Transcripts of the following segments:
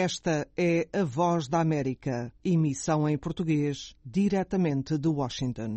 Esta é a Voz da América, emissão em português, diretamente de Washington.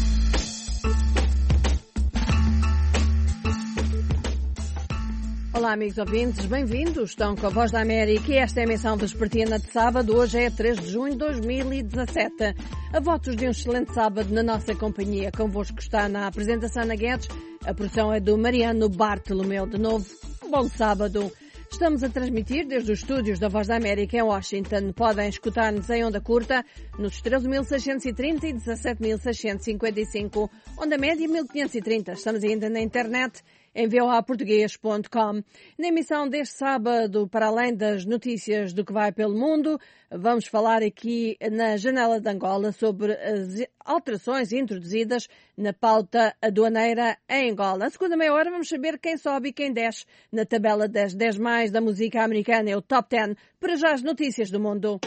Olá, amigos ouvintes, bem-vindos. Estão com a Voz da América e esta é a emissão vespertina de sábado. Hoje é 3 de junho de 2017. A votos de um excelente sábado na nossa companhia. Convosco está na apresentação Ana Guedes. A produção é do Mariano Bartolomeu. De novo, um bom sábado. Estamos a transmitir desde os estúdios da Voz da América em Washington. Podem escutar-nos em onda curta nos 13.630 e 17.655, onda média 1.530. Estamos ainda na internet em voaportugues.com. Na emissão deste sábado, para além das notícias do que vai pelo mundo, vamos falar aqui na Janela de Angola sobre as alterações introduzidas na pauta aduaneira em Angola. Na segunda meia hora vamos saber quem sobe e quem desce na tabela das 10 mais da música americana, é o Top 10. Para já as notícias do mundo.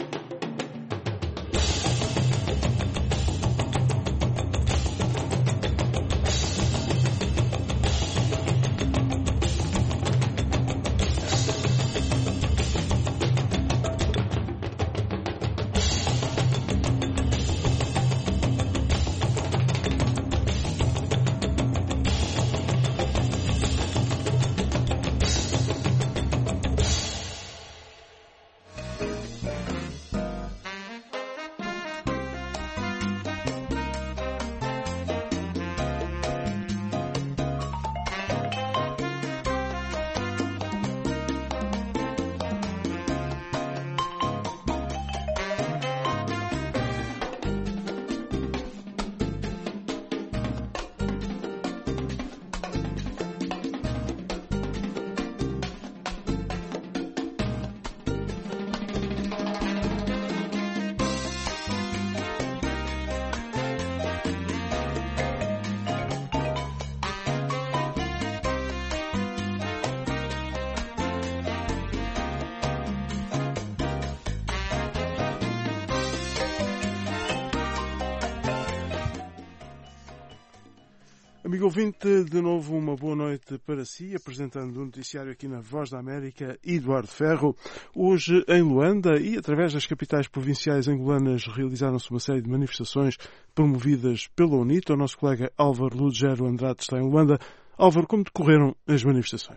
Amigo ouvinte, de novo uma boa noite para si, apresentando o noticiário aqui na Voz da América, Eduardo Ferro. Hoje em Luanda e através das capitais provinciais angolanas realizaram-se uma série de manifestações promovidas pela UNITA. O nosso colega Álvaro Lugero Andrade está em Luanda. Álvaro, como decorreram as manifestações?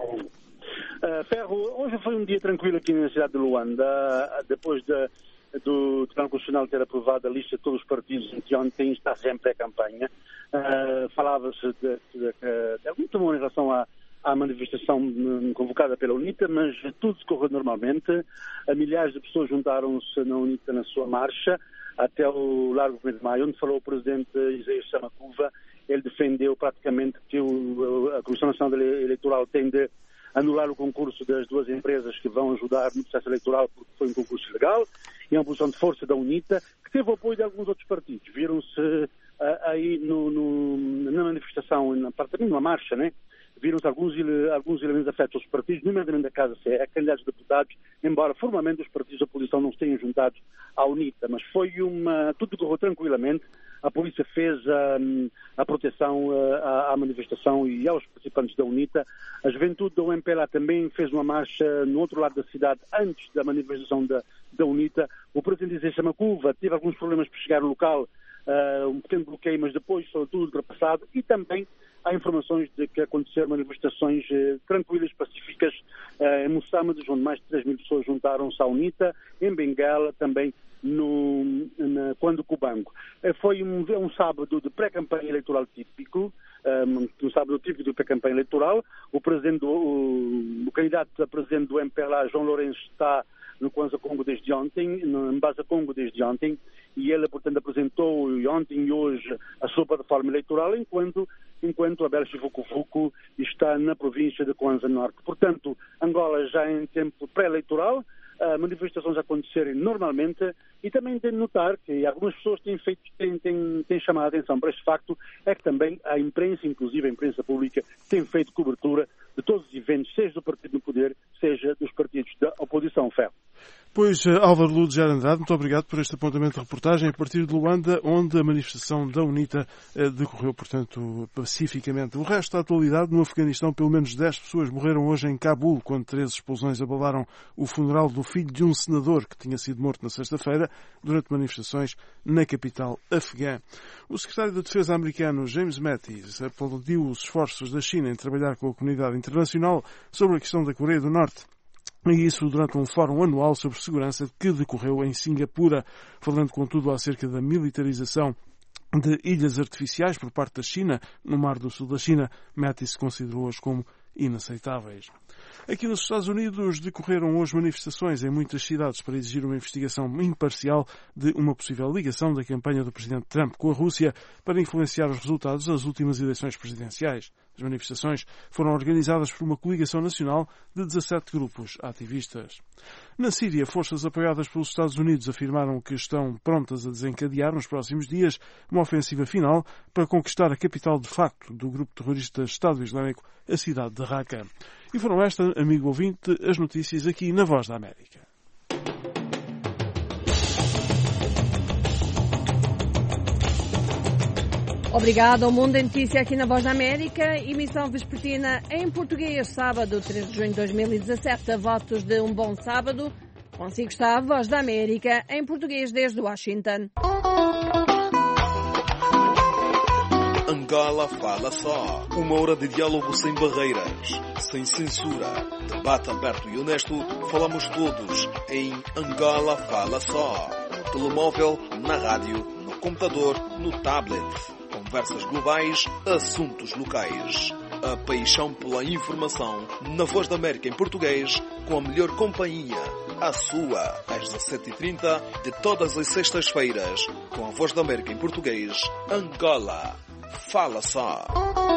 Ferro, hoje foi um dia tranquilo aqui na cidade de Luanda, depois do Tribunal Constitucional ter aprovado a lista de todos os partidos que ontem está sempre a campanha. Falava-se de algum temor em relação à manifestação convocada pela UNITA, mas tudo decorreu normalmente. Milhares de pessoas juntaram-se na UNITA na sua marcha até o Largo 1 de Maio, onde falou o presidente Isaías Samakuva. Ele defendeu praticamente que a Comissão Nacional Eleitoral tem de anular o concurso das duas empresas que vão ajudar no processo eleitoral, porque foi um concurso ilegal, e é uma posição de força da UNITA, que teve o apoio de alguns outros partidos. Viram-se aí na manifestação, numa marcha, né? Viram-se alguns elementos afetos aos partidos, nomeadamente da Casa CE, candidatos a deputados, embora formalmente os partidos da oposição não se tenham juntado à UNITA, mas tudo correu tranquilamente. A polícia fez a proteção à manifestação e aos participantes da UNITA. A juventude da UMPLA também fez uma marcha no outro lado da cidade antes da manifestação da UNITA. O presidente Isaías Samakuva teve alguns problemas para chegar ao local, um pequeno bloqueio, mas depois foi tudo ultrapassado, e também há informações de que aconteceram manifestações tranquilas, pacíficas em Moçambique, onde mais de 3 mil pessoas juntaram-se à UNITA, em Bengala, também quando Cubango. Foi um sábado de pré-campanha eleitoral típico, um sábado típico de pré-campanha eleitoral. O candidato a presidente do MPLA, João Lourenço, está no Kwanza Congo desde ontem, no Mbaza Congo desde ontem, e ele, portanto, apresentou ontem e hoje a sua plataforma eleitoral, enquanto Abel Chivuco está na província de Kwanza Norte. Portanto, Angola já em tempo pré-eleitoral, manifestações a acontecerem normalmente, e também tem de notar que algumas pessoas têm chamado a atenção para este facto, é que também a imprensa, inclusive a imprensa pública, tem feito cobertura de todos os eventos, seja do partido no poder, seja dos partidos da oposição. Ferro. Pois, Álvaro Lourdes Andrade, muito obrigado por este apontamento de reportagem a partir de Luanda, onde a manifestação da UNITA decorreu, portanto, pacificamente. O resto da atualidade, no Afeganistão, pelo menos 10 pessoas morreram hoje em Cabul, quando 13 explosões abalaram o funeral do filho de um senador que tinha sido morto na sexta-feira durante manifestações na capital afegã. O secretário da Defesa americano, James Mattis, aplaudiu os esforços da China em trabalhar com a comunidade internacional sobre a questão da Coreia do Norte. E isso durante um fórum anual sobre segurança que decorreu em Singapura, falando contudo acerca da militarização de ilhas artificiais por parte da China no Mar do Sul da China. Mattis considerou-as como inaceitáveis. Aqui nos Estados Unidos decorreram hoje manifestações em muitas cidades para exigir uma investigação imparcial de uma possível ligação da campanha do presidente Trump com a Rússia para influenciar os resultados das últimas eleições presidenciais. As manifestações foram organizadas por uma coligação nacional de 17 grupos ativistas. Na Síria, forças apoiadas pelos Estados Unidos afirmaram que estão prontas a desencadear nos próximos dias uma ofensiva final para conquistar a capital de facto do grupo terrorista Estado Islâmico, a cidade de Raqqa. E foram estas, amigo ouvinte, as notícias aqui na Voz da América. Obrigado ao Mundo em Notícia aqui na Voz da América, emissão vespertina em português, sábado 3 de junho de 2017. Votos de um bom sábado. Consigo está a Voz da América em português desde Washington. Angola fala só. 1 hora de diálogo sem barreiras, sem censura. Debate aberto e honesto. Falamos todos em Angola fala só. No telemóvel, na rádio, no computador, no tablet. Conversas globais, assuntos locais. A paixão pela informação na Voz da América em português, com a melhor companhia. A sua, às 17h30 de todas as sextas-feiras, com a Voz da América em português, Angola. Fala só.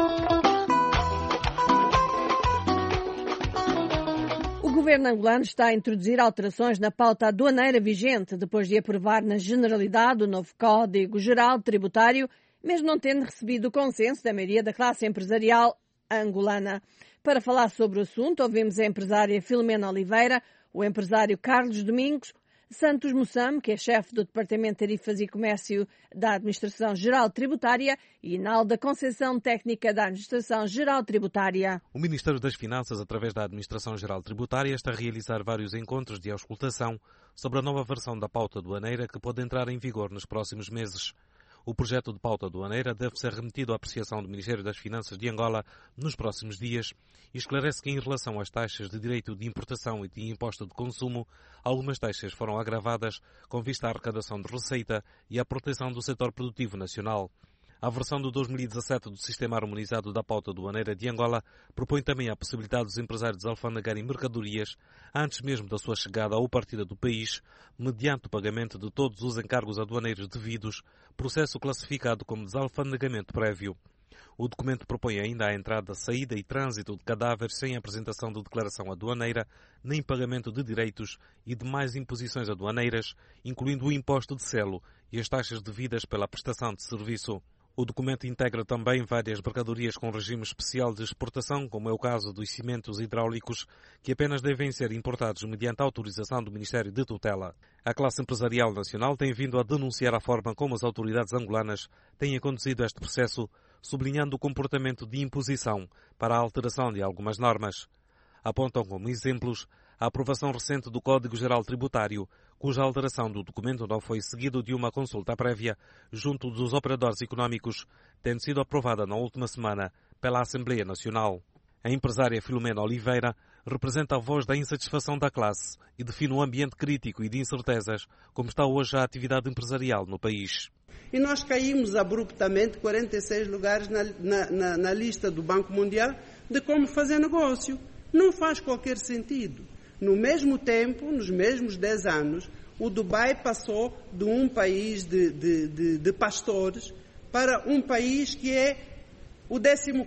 O governo angolano está a introduzir alterações na pauta aduaneira vigente, depois de aprovar na generalidade o novo Código Geral Tributário, mesmo não tendo recebido o consenso da maioria da classe empresarial angolana. Para falar sobre o assunto, ouvimos a empresária Filomena Oliveira, o empresário Carlos Domingos Santos Mussam, que é chefe do Departamento de Tarifas e Comércio da Administração Geral Tributária, e Nalda Conceição, técnica da Administração Geral Tributária. O Ministério das Finanças, através da Administração Geral Tributária, está a realizar vários encontros de auscultação sobre a nova versão da pauta aduaneira que pode entrar em vigor nos próximos meses. O projeto de pauta aduaneira deve ser remetido à apreciação do Ministério das Finanças de Angola nos próximos dias e esclarece que, em relação às taxas de direito de importação e de imposto de consumo, algumas taxas foram agravadas com vista à arrecadação de receita e à proteção do setor produtivo nacional. A versão de 2017 do Sistema Harmonizado da Pauta Aduaneira de Angola propõe também a possibilidade dos empresários alfandegarem mercadorias antes mesmo da sua chegada ou partida do país, mediante o pagamento de todos os encargos aduaneiros devidos, processo classificado como desalfandegamento prévio. O documento propõe ainda a entrada, saída e trânsito de cadáveres sem apresentação de declaração aduaneira, nem pagamento de direitos e demais imposições aduaneiras, incluindo o imposto de selo e as taxas devidas pela prestação de serviço. O documento integra também várias mercadorias com regime especial de exportação, como é o caso dos cimentos hidráulicos, que apenas devem ser importados mediante autorização do Ministério de Tutela. A classe empresarial nacional tem vindo a denunciar a forma como as autoridades angolanas têm conduzido este processo, sublinhando o comportamento de imposição para a alteração de algumas normas. Apontam como exemplos a aprovação recente do Código Geral Tributário, cuja alteração do documento não foi seguido de uma consulta prévia junto dos operadores económicos, tendo sido aprovada na última semana pela Assembleia Nacional. A empresária Filomena Oliveira representa a voz da insatisfação da classe e define um ambiente crítico e de incertezas como está hoje a atividade empresarial no país. E nós caímos abruptamente 46 lugares na lista do Banco Mundial de como fazer negócio. Não faz qualquer sentido. No mesmo tempo, nos mesmos 10 anos, o Dubai passou de um país de pastores para um país que é o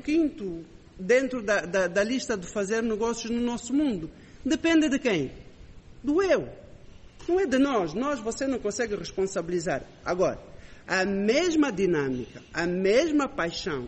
15º dentro da lista de fazer negócios no nosso mundo. Depende de quem? Do eu. Não é de nós. Nós você não consegue responsabilizar. Agora, a mesma dinâmica, a mesma paixão,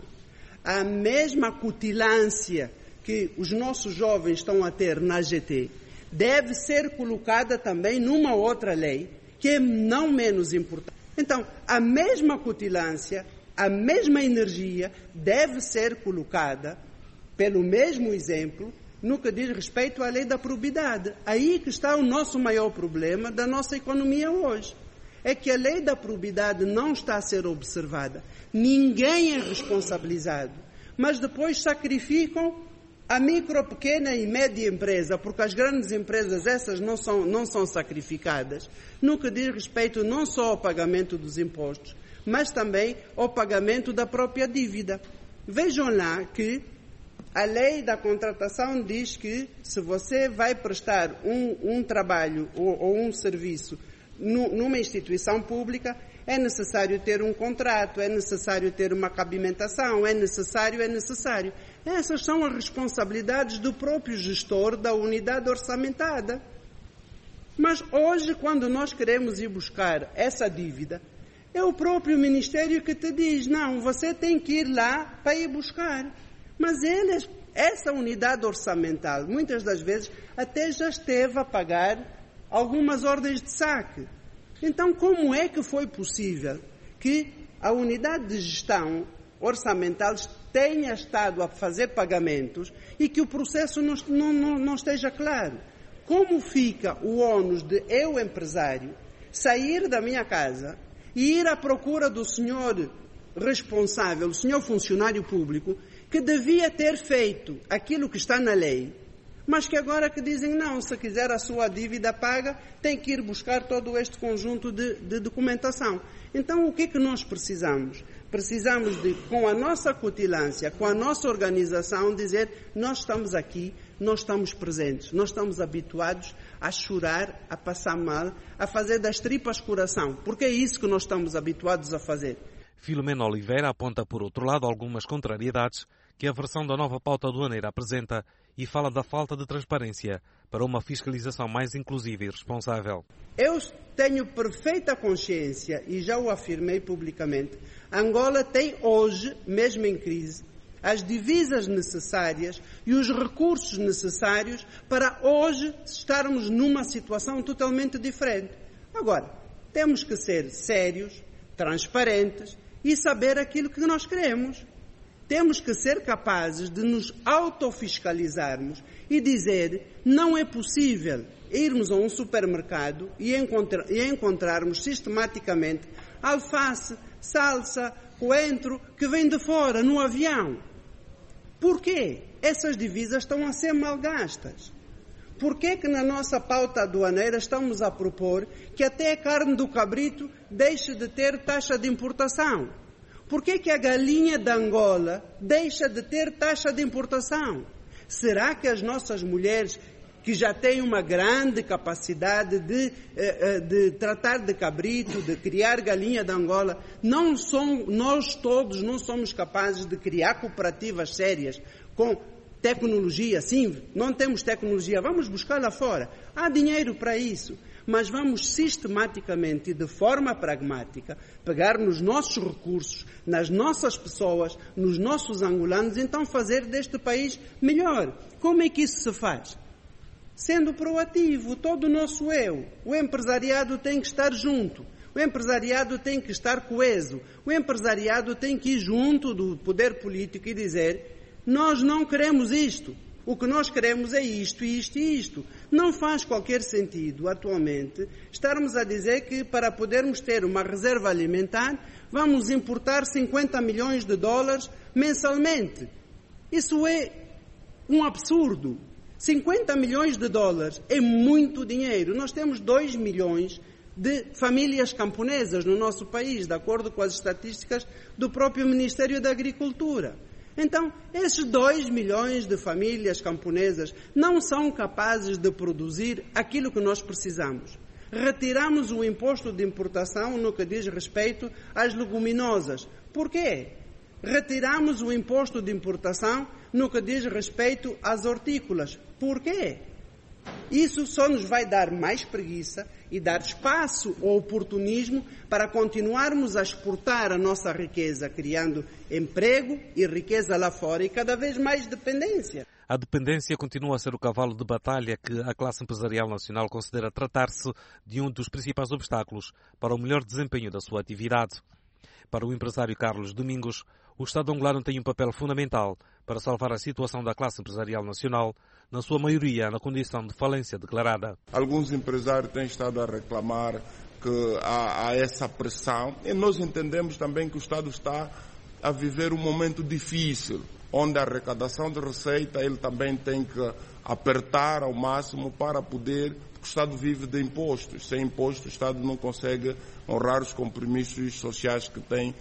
a mesma cutilância que os nossos jovens estão a ter na GT, deve ser colocada também numa outra lei, que é não menos importante. Então, a mesma cutilância, a mesma energia deve ser colocada, pelo mesmo exemplo, no que diz respeito à lei da probidade. Aí que está o nosso maior problema da nossa economia hoje. É que a lei da probidade não está a ser observada. Ninguém é responsabilizado. Mas depois sacrificam a micro, pequena e média empresa, porque as grandes empresas, essas não são sacrificadas, no que diz respeito não só ao pagamento dos impostos, mas também ao pagamento da própria dívida. Vejam lá que a lei da contratação diz que se você vai prestar um trabalho ou um serviço numa instituição pública, é necessário ter um contrato, é necessário ter uma cabimentação, é necessário. Essas são as responsabilidades do próprio gestor da unidade orçamentada. Mas hoje, quando nós queremos ir buscar essa dívida, é o próprio Ministério que te diz, não, você tem que ir lá para ir buscar. Mas essa unidade orçamental, muitas das vezes, até já esteve a pagar algumas ordens de saque. Então, como é que foi possível que a unidade de gestão orçamental tenha estado a fazer pagamentos e que o processo não esteja claro? Como fica o ônus de eu, empresário, sair da minha casa e ir à procura do senhor responsável, do senhor funcionário público, que devia ter feito aquilo que está na lei, mas que agora que dizem, não, se quiser a sua dívida paga, tem que ir buscar todo este conjunto de documentação. Então, o que é que nós precisamos? Precisamos de, com a nossa cutilância, com a nossa organização, dizer, nós estamos aqui, nós estamos presentes, nós estamos habituados a chorar, a passar mal, a fazer das tripas coração, porque é isso que nós estamos habituados a fazer. Filomena Oliveira aponta, por outro lado, algumas contrariedades que a versão da nova pauta aduaneira apresenta e fala da falta de transparência para uma fiscalização mais inclusiva e responsável. Eu tenho perfeita consciência, e já o afirmei publicamente, Angola tem hoje, mesmo em crise, as divisas necessárias e os recursos necessários para hoje estarmos numa situação totalmente diferente. Agora, temos que ser sérios, transparentes e saber aquilo que nós queremos. Temos que ser capazes de nos autofiscalizarmos e dizer, não é possível irmos a um supermercado e encontrarmos sistematicamente alface, salsa, coentro que vem de fora, no avião. Porquê? Essas divisas estão a ser mal gastas. Porquê que na nossa pauta aduaneira estamos a propor que até a carne do cabrito deixe de ter taxa de importação? Porquê que a galinha de Angola deixa de ter taxa de importação? Será que as nossas mulheres, que já têm uma grande capacidade de tratar de cabrito, de criar galinha de Angola, nós todos não somos capazes de criar cooperativas sérias com tecnologia? Sim, não temos tecnologia, vamos buscar lá fora. Há dinheiro para isso. Mas vamos sistematicamente e de forma pragmática pegar nos nossos recursos, nas nossas pessoas, nos nossos angolanos, então fazer deste país melhor. Como é que isso se faz? Sendo proativo, todo o nosso eu. O empresariado tem que estar junto. O empresariado tem que estar coeso. O empresariado tem que ir junto do poder político e dizer, nós não queremos isto. O que nós queremos é isto, isto e isto. Não faz qualquer sentido, atualmente, estarmos a dizer que para podermos ter uma reserva alimentar, vamos importar 50 milhões de dólares mensalmente. Isso é um absurdo. 50 milhões de dólares é muito dinheiro. Nós temos 2 milhões de famílias camponesas no nosso país, de acordo com as estatísticas do próprio Ministério da Agricultura. Então, esses 2 milhões de famílias camponesas não são capazes de produzir aquilo que nós precisamos. Retiramos o imposto de importação no que diz respeito às leguminosas. Por quê? Retiramos o imposto de importação no que diz respeito às hortícolas. Por quê? Isso só nos vai dar mais preguiça e dar espaço ao oportunismo para continuarmos a exportar a nossa riqueza, criando emprego e riqueza lá fora e cada vez mais dependência. A dependência continua a ser o cavalo de batalha que a classe empresarial nacional considera tratar-se de um dos principais obstáculos para o melhor desempenho da sua atividade. Para o empresário Carlos Domingos, o Estado angolano tem um papel fundamental para salvar a situação da classe empresarial nacional, na sua maioria na condição de falência declarada. Alguns empresários têm estado a reclamar que há essa pressão e nós entendemos também que o Estado está a viver um momento difícil, onde a arrecadação de receita ele também tem que apertar ao máximo para poder, porque o Estado vive de impostos. Sem impostos o Estado não consegue honrar os compromissos sociais que tem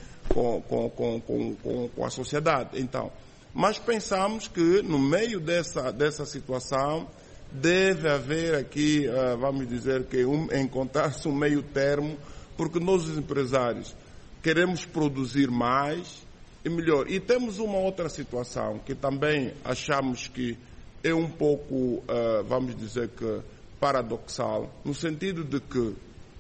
com a sociedade. Então, mas pensamos que no meio dessa situação deve haver aqui, vamos dizer que encontrar-se um meio termo, porque nós os empresários queremos produzir mais e melhor. E temos uma outra situação que também achamos que é um pouco, vamos dizer que paradoxal, no sentido de que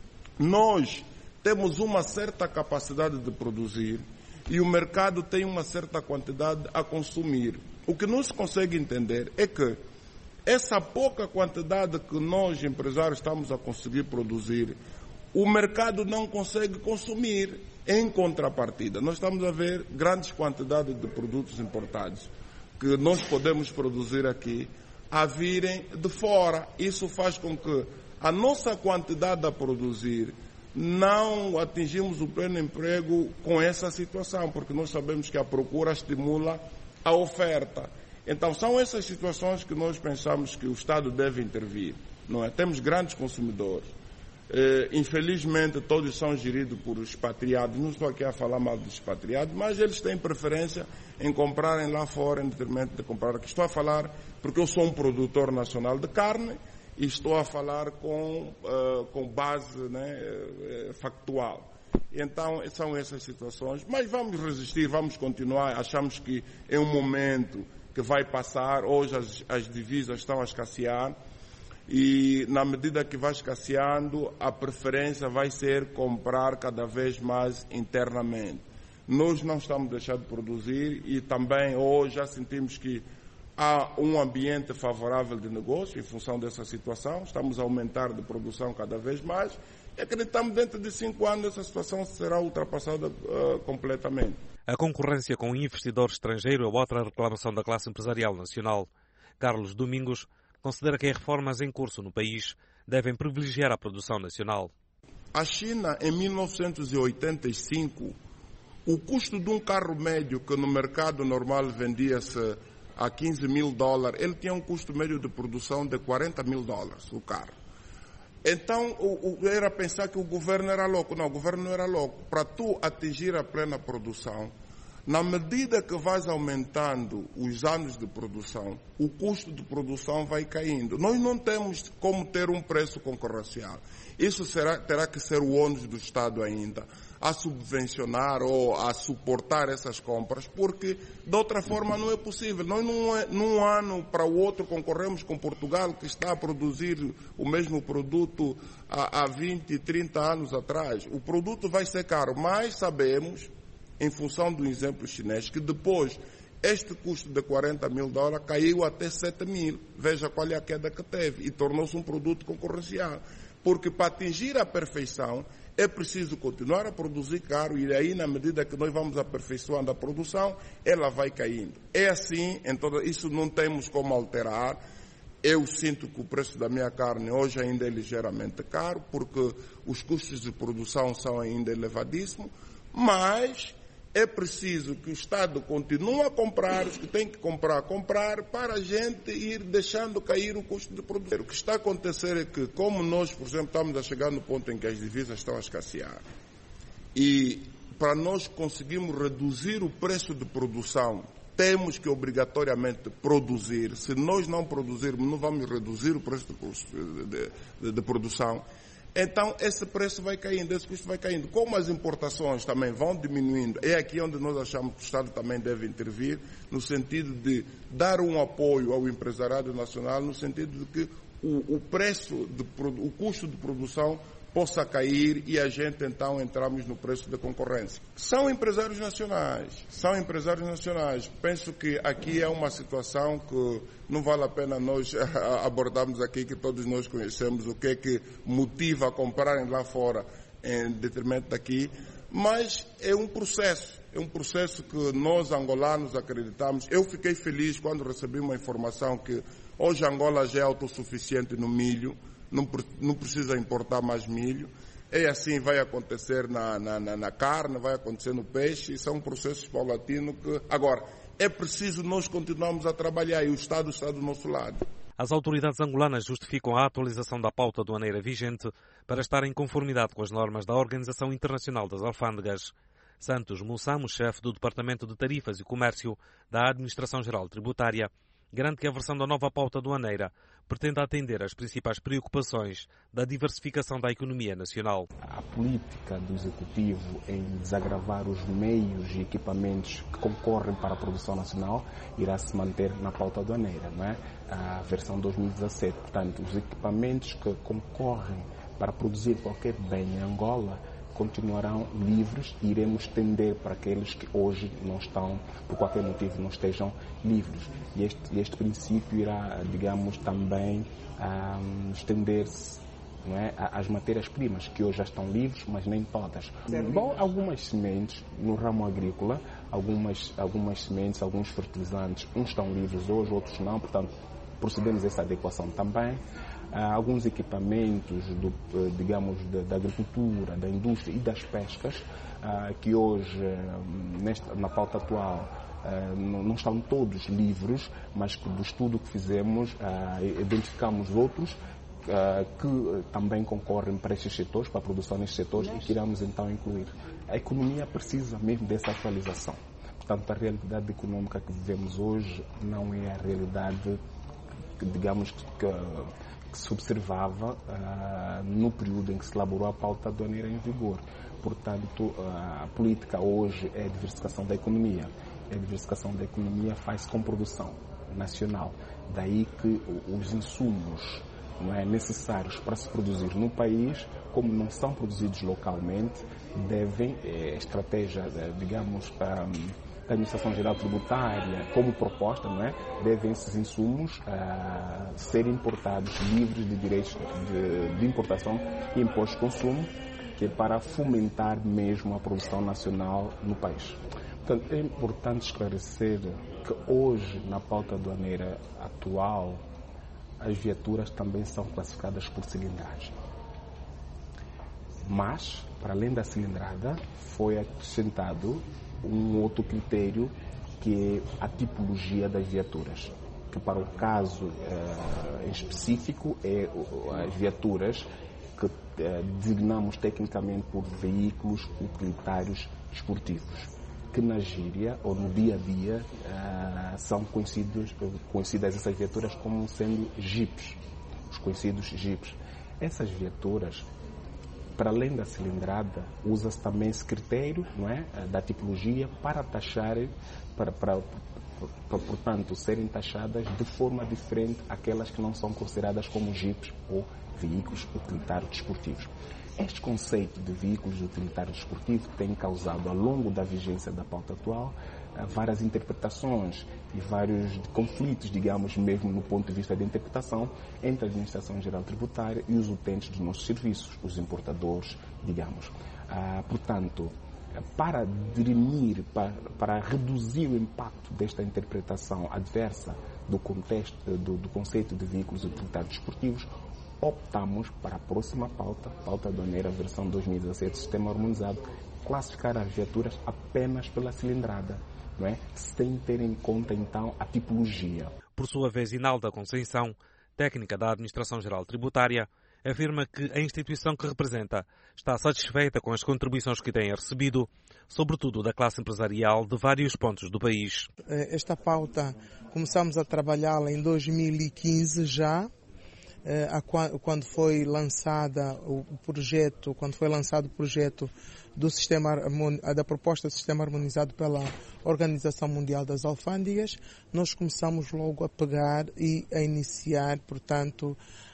nós temos uma certa capacidade de produzir e o mercado tem uma certa quantidade a consumir. O que não se consegue entender é que essa pouca quantidade que nós, empresários, estamos a conseguir produzir, o mercado não consegue consumir. Em contrapartida, nós estamos a ver grandes quantidades de produtos importados que nós podemos produzir aqui a virem de fora. Isso faz com que a nossa quantidade a produzir não atingimos o pleno emprego com essa situação, porque nós sabemos que a procura estimula a oferta. Então, são essas situações que nós pensamos que o Estado deve intervir, não é? Temos grandes consumidores. Infelizmente, todos são geridos por expatriados. Não estou aqui a falar mal dos expatriados, mas eles têm preferência em comprarem lá fora em detrimento de comprar aqui. Estou a falar porque eu sou um produtor nacional de carne e estou a falar com base, né, factual. Então, são essas situações. Mas vamos resistir, vamos continuar. Achamos que é um momento que vai passar. Hoje as divisas estão a escassear. E na medida que vai escasseando, a preferência vai ser comprar cada vez mais internamente. Nós não estamos deixando de produzir e também hoje já sentimos que há um ambiente favorável de negócio em função dessa situação. Estamos a aumentar de produção cada vez mais e acreditamos que dentro de 5 anos essa situação será ultrapassada completamente. A concorrência com o investidor estrangeiro é outra reclamação da classe empresarial nacional. Carlos Domingos considera que as reformas em curso no país devem privilegiar a produção nacional. A China, em 1985, o custo de um carro médio que no mercado normal vendia-se a $15.000, ele tinha um custo médio de produção de $40.000, o carro. Então, era pensar que o governo era louco. Não, o governo não era louco. Para tu atingir a plena produção, na medida que vais aumentando os anos de produção, o custo de produção vai caindo. Nós não temos como ter um preço concorrencial. Isso terá que ser o ônus do Estado ainda, a subvencionar ou a suportar essas compras, porque de outra forma não é possível. Nós num ano para o outro concorremos com Portugal, que está a produzir o mesmo produto há 20, 30 anos atrás. O produto vai ser caro, mas sabemos, em função do exemplo chinês, que depois este custo de $40.000 caiu até 7.000. Veja qual é a queda que teve e tornou-se um produto concorrencial. Porque para atingir a perfeição é preciso continuar a produzir caro e aí, na medida que nós vamos aperfeiçoando a produção, ela vai caindo. É assim, então isso não temos como alterar. Eu sinto que o preço da minha carne hoje ainda é ligeiramente caro, porque os custos de produção são ainda elevadíssimos, mas é preciso que o Estado continue a comprar, os que tem que comprar, para a gente ir deixando cair o custo de produção. O que está a acontecer é que, como nós, por exemplo, estamos a chegar no ponto em que as divisas estão a escassear, e para nós conseguirmos reduzir o preço de produção, temos que obrigatoriamente produzir. Se nós não produzirmos, não vamos reduzir o preço de produção. Então, esse preço vai caindo, esse custo vai caindo. Como as importações também vão diminuindo, é aqui onde nós achamos que o Estado também deve intervir, no sentido de dar um apoio ao empresariado nacional, no sentido de que o custo de produção possa cair e a gente então entramos no preço da concorrência. São empresários nacionais. Penso que aqui é uma situação que não vale a pena nós abordarmos aqui, que todos nós conhecemos o que é que motiva a comprarem lá fora em detrimento daqui, mas é um processo que nós angolanos acreditamos. Eu fiquei feliz quando recebi uma informação que hoje Angola já é autossuficiente no milho, não precisa importar mais milho. E assim vai acontecer na carne, vai acontecer no peixe. São processos paulatinos que... Agora, é preciso nós continuarmos a trabalhar e o Estado está do nosso lado. As autoridades angolanas justificam a atualização da pauta aduaneira vigente para estar em conformidade com as normas da Organização Internacional das Alfândegas. Santos Mussamo, chefe do Departamento de Tarifas e Comércio da Administração-Geral Tributária, garante que a versão da nova pauta aduaneira pretende atender às principais preocupações da diversificação da economia nacional. A política do Executivo em desagravar os meios e equipamentos que concorrem para a produção nacional irá se manter na pauta aduaneira, não é? A versão 2017. Portanto, os equipamentos que concorrem para produzir qualquer bem em Angola continuarão livres e iremos tender para aqueles que hoje não estão, por qualquer motivo, não estejam livres. E este princípio irá, digamos, também estender-se, não é, às matérias-primas, que hoje já estão livres, mas nem todas. Bom, algumas sementes no ramo agrícola, algumas sementes, alguns fertilizantes, uns estão livres hoje, outros não, portanto, procedemos a essa adequação também. Alguns equipamentos, digamos, da agricultura, da indústria e das pescas, que hoje, na pauta atual, não estão todos livres, mas que do estudo que fizemos, identificamos outros que também concorrem para estes setores, para a produção nestes setores, e que iremos então incluir. A economia precisa mesmo dessa atualização. Portanto, a realidade econômica que vivemos hoje não é a realidade, digamos, que se observava no período em que se elaborou a pauta aduaneira em vigor. Portanto, a política hoje é a diversificação da economia. A diversificação da economia faz-se com produção nacional. Daí que os insumos, não é, necessários para se produzir no país, como não são produzidos localmente, devem, estratégia, digamos, da Administração-Geral Tributária, como proposta, não é? Devem esses insumos ser importados livres de direitos de importação e imposto de consumo, que é para fomentar mesmo a produção nacional no país. Portanto, é importante esclarecer que hoje, na pauta aduaneira atual, as viaturas também são classificadas por cilindragem. Mas, para além da cilindrada, foi acrescentado um outro critério, que é a tipologia das viaturas, que para o caso em específico é as viaturas que designamos tecnicamente por veículos utilitários esportivos, que na gíria ou no dia a dia são conhecidas essas viaturas como sendo jipes, os conhecidos jipes. Essas viaturas, para além da cilindrada, usa-se também esse critério, não é, da tipologia para taxarem, portanto, serem taxadas de forma diferente àquelas que não são consideradas como jipes ou veículos utilitários desportivos. Este conceito de veículos utilitários desportivos tem causado, ao longo da vigência da pauta atual, várias interpretações e vários conflitos, digamos, mesmo no ponto de vista de interpretação, entre a Administração-Geral Tributária e os utentes dos nossos serviços, os importadores, digamos. Portanto, para dirimir, para reduzir o impacto desta interpretação adversa do contexto, do conceito de veículos utilitários desportivos, optamos para a próxima pauta aduaneira, versão 2017, sistema harmonizado, classificar as viaturas apenas pela cilindrada, não é? Sem ter em conta, então, a tipologia. Por sua vez, Inalda Conceição, técnica da Administração-Geral Tributária, afirma que a instituição que representa está satisfeita com as contribuições que tem recebido, sobretudo da classe empresarial de vários pontos do país. Esta pauta começamos a trabalhá-la em 2015 já, quando foi lançado o projeto do sistema, da proposta de sistema harmonizado pela Organização Mundial das Alfândegas, nós começamos logo a pegar e a iniciar, portanto,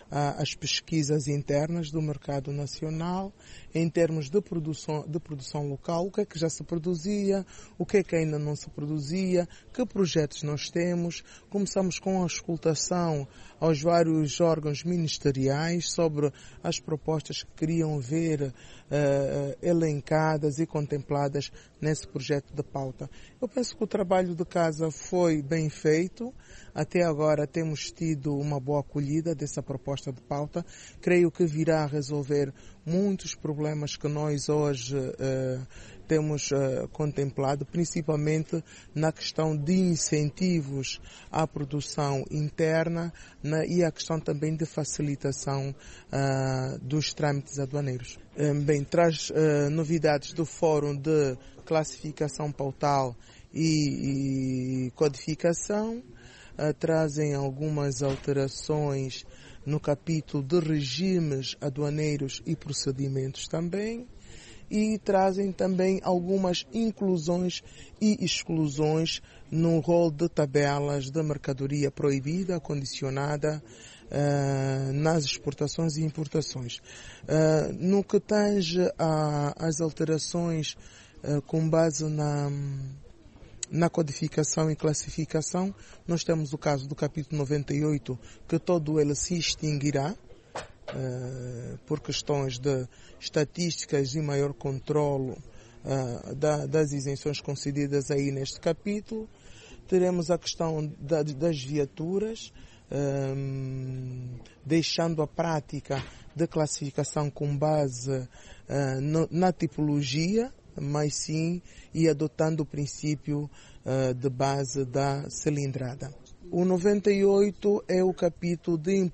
as pesquisas internas do mercado nacional, em termos de produção local, o que é que já se produzia, o que é que ainda não se produzia, que projetos nós temos. Começamos com a escutação aos vários órgãos ministeriais sobre as propostas que queriam ver elencadas e contempladas nesse projeto de pauta. Eu penso que o trabalho de casa foi bem feito. Até agora temos tido uma boa acolhida dessa proposta de pauta. Creio que virá a resolver muitos problemas que nós hoje temos contemplado, principalmente na questão de incentivos à produção interna e a questão também de facilitação dos trâmites aduaneiros. Bem, traz novidades do Fórum de Classificação Pautal e Codificação, trazem algumas alterações no capítulo de regimes aduaneiros e procedimentos também, e trazem também algumas inclusões e exclusões no rol de tabelas de mercadoria proibida, condicionada nas exportações e importações. No que tange às alterações com base na codificação e classificação, nós temos o caso do capítulo 98, que todo ele se extinguirá, por questões de estatísticas e maior controlo das isenções concedidas aí neste capítulo. Teremos a questão das viaturas, deixando a prática de classificação com base na tipologia, mas sim e adotando o princípio de base da cilindrada. O 98 é o capítulo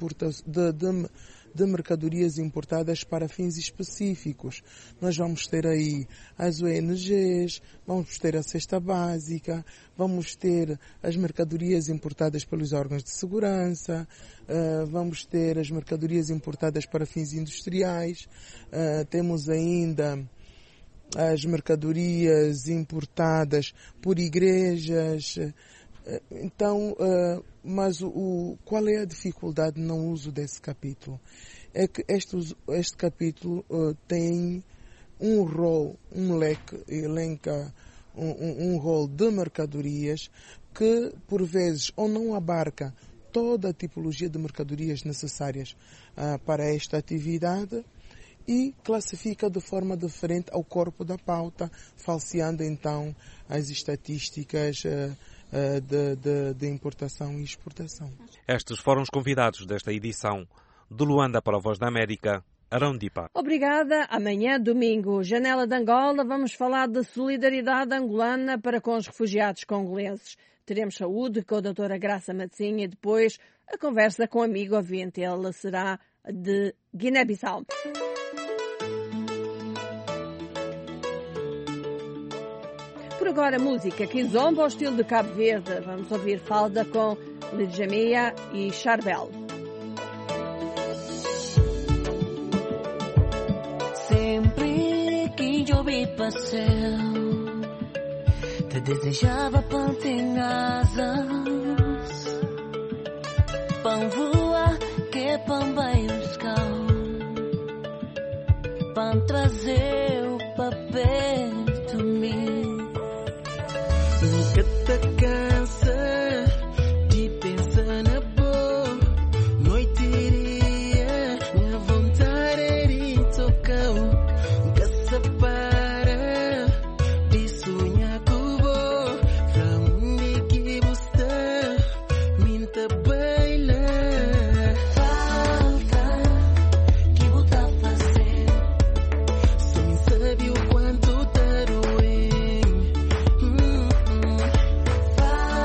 de mercadorias importadas para fins específicos. Nós vamos ter aí as ONGs, vamos ter a cesta básica, vamos ter as mercadorias importadas pelos órgãos de segurança, vamos ter as mercadorias importadas para fins industriais, temos ainda as mercadorias importadas por igrejas. Então, mas qual é a dificuldade no uso desse capítulo? É que este capítulo tem um rol, um leque, elenca um rol de mercadorias que, por vezes, ou não abarca toda a tipologia de mercadorias necessárias para esta atividade, e classifica de forma diferente ao corpo da pauta, falseando então as estatísticas de importação e exportação. Estes foram os convidados desta edição. De Luanda para a Voz da América, Arão Dipa. Obrigada. Amanhã, domingo, Janela de Angola, vamos falar de solidariedade angolana para com os refugiados congoleses. Teremos saúde com a doutora Graça Matzinha e depois a conversa com o amigo ouvinte. Ela será de Guiné-Bissau. Por agora, música Kizomba ao estilo de Cabo Verde. Vamos ouvir Falda com Lidjamia e Charbel. Sempre que eu vi passeio, te desejava para ter asas, para voar que para vai buscar, para trazer o papel de mim. Nunca te cansa de pensar na boa noite iria, minha vontade é de tocar. Nunca se para de sonhar com boa, pra onde que você minta baila. Falta que você a fazer, só me sabe o quanto te doer.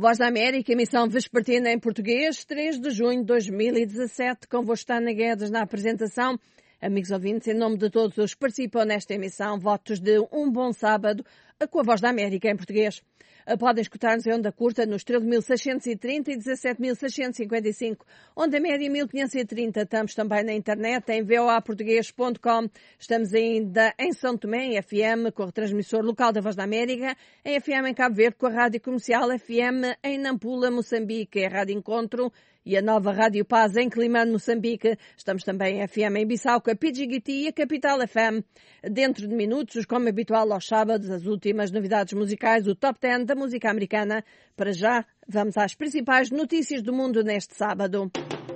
Voz da América, emissão vespertina em português, 3 de junho de 2017. Convosco Ana Guedes na apresentação. Amigos ouvintes, em nome de todos os que participam nesta emissão, votos de um bom sábado com a Voz da América em português. Podem escutar-nos em onda curta nos 13.630 e 17.655, onda média 1.530. Estamos também na internet em voaportugues.com. Estamos ainda em São Tomé, em FM, com o retransmissor local da Voz da América, em FM em Cabo Verde, com a Rádio Comercial FM em Nampula, Moçambique, a Rádio Encontro e a nova Rádio Paz em Climane, Moçambique. Estamos também em FM em Bissau, com a Pidgiguiti e a Capital FM. Dentro de minutos, como habitual aos sábados, as últimas novidades musicais, o Top 10 da música americana. Para já, vamos às principais notícias do mundo neste sábado.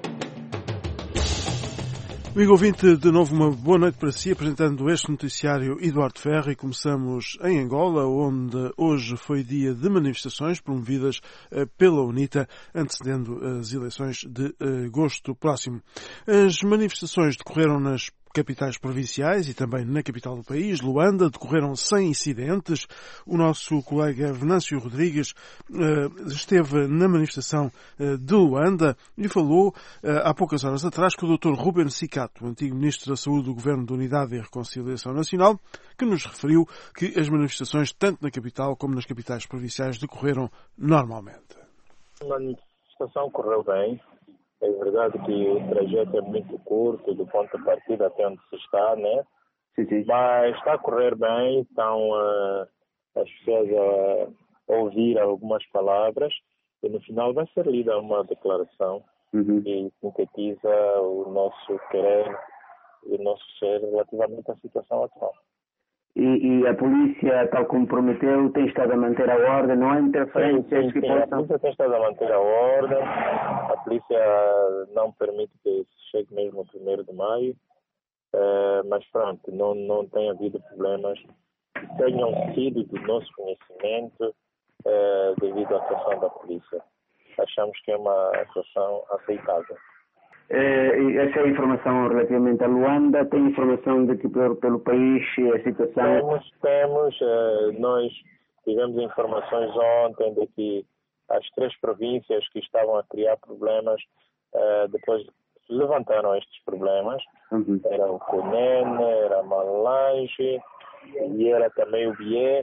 Amigo ouvinte, de novo uma boa noite para si, apresentando este noticiário Eduardo Ferro, e começamos em Angola, onde hoje foi dia de manifestações promovidas pela UNITA, antecedendo as eleições de agosto próximo. As manifestações decorreram nas capitais provinciais e também na capital do país, Luanda, decorreram sem incidentes. O nosso colega Venâncio Rodrigues esteve na manifestação de Luanda e falou há poucas horas atrás com o Dr. Ruben Sicato, antigo Ministro da Saúde do Governo de Unidade e Reconciliação Nacional, que nos referiu que as manifestações, tanto na capital como nas capitais provinciais, decorreram normalmente. A manifestação correu bem. É verdade que o trajeto é muito curto do ponto de partida até onde se está, né? Sim. Mas está a correr bem, estão as pessoas a ouvir algumas palavras e no final vai ser lida uma declaração que sintetiza o nosso querer e o nosso ser relativamente à situação atual. E a polícia, tal como prometeu, tem estado a manter a ordem, não há interferências que possam... A polícia tem estado a manter a ordem, a polícia não permite que se chegue mesmo ao 1º de maio, mas pronto, não tem havido problemas que tenham sido do nosso conhecimento devido à atuação da polícia. Achamos que é uma atuação aceitável. Essa é a informação relativamente a Luanda. Tem informação de que pelo país a situação... Temos. Nós tivemos informações ontem de que as 3 províncias que estavam a criar problemas, depois levantaram estes problemas. Era o Cunene, era a Malange e era também o Bié.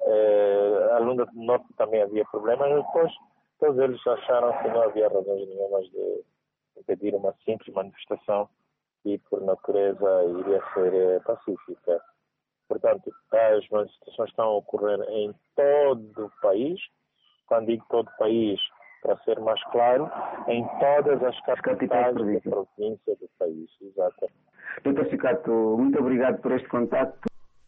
A Luanda do Norte também havia problemas, mas depois todos eles acharam que não havia razões nenhumas de impedir uma simples manifestação e, por natureza, iria ser pacífica. Portanto, as manifestações estão a ocorrer em todo o país. Quando digo todo o país, para ser mais claro, em todas as capitais da província do país. Exato. Dr. Sicato, muito obrigado por este contacto.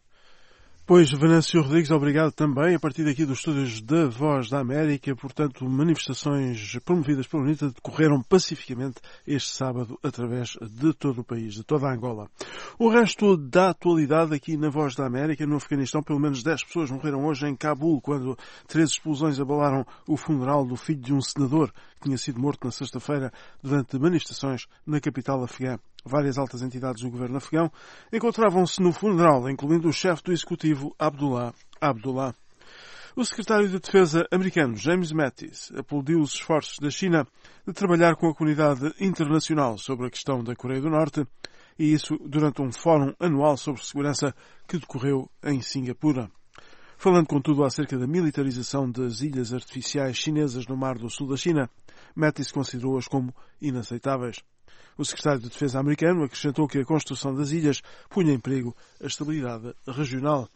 Pois, Venâncio Rodrigues, obrigado também. A partir daqui dos estúdios da Voz da América, portanto, manifestações promovidas pela UNITA decorreram pacificamente este sábado através de todo o país, de toda a Angola. O resto da atualidade aqui na Voz da América, no Afeganistão, pelo menos 10 pessoas morreram hoje em Cabul, quando 3 explosões abalaram o funeral do filho de um senador que tinha sido morto na sexta-feira durante manifestações na capital afegã. Várias altas entidades do governo afegão encontravam-se no funeral, incluindo o chefe do executivo, Abdullah Abdullah. O secretário de Defesa americano, James Mattis, aplaudiu os esforços da China de trabalhar com a comunidade internacional sobre a questão da Coreia do Norte, e isso durante um fórum anual sobre segurança que decorreu em Singapura. Falando, contudo, acerca da militarização das ilhas artificiais chinesas no mar do sul da China, Mattis considerou-as como inaceitáveis. O secretário de Defesa americano acrescentou que a construção das ilhas punha em perigo a estabilidade regional.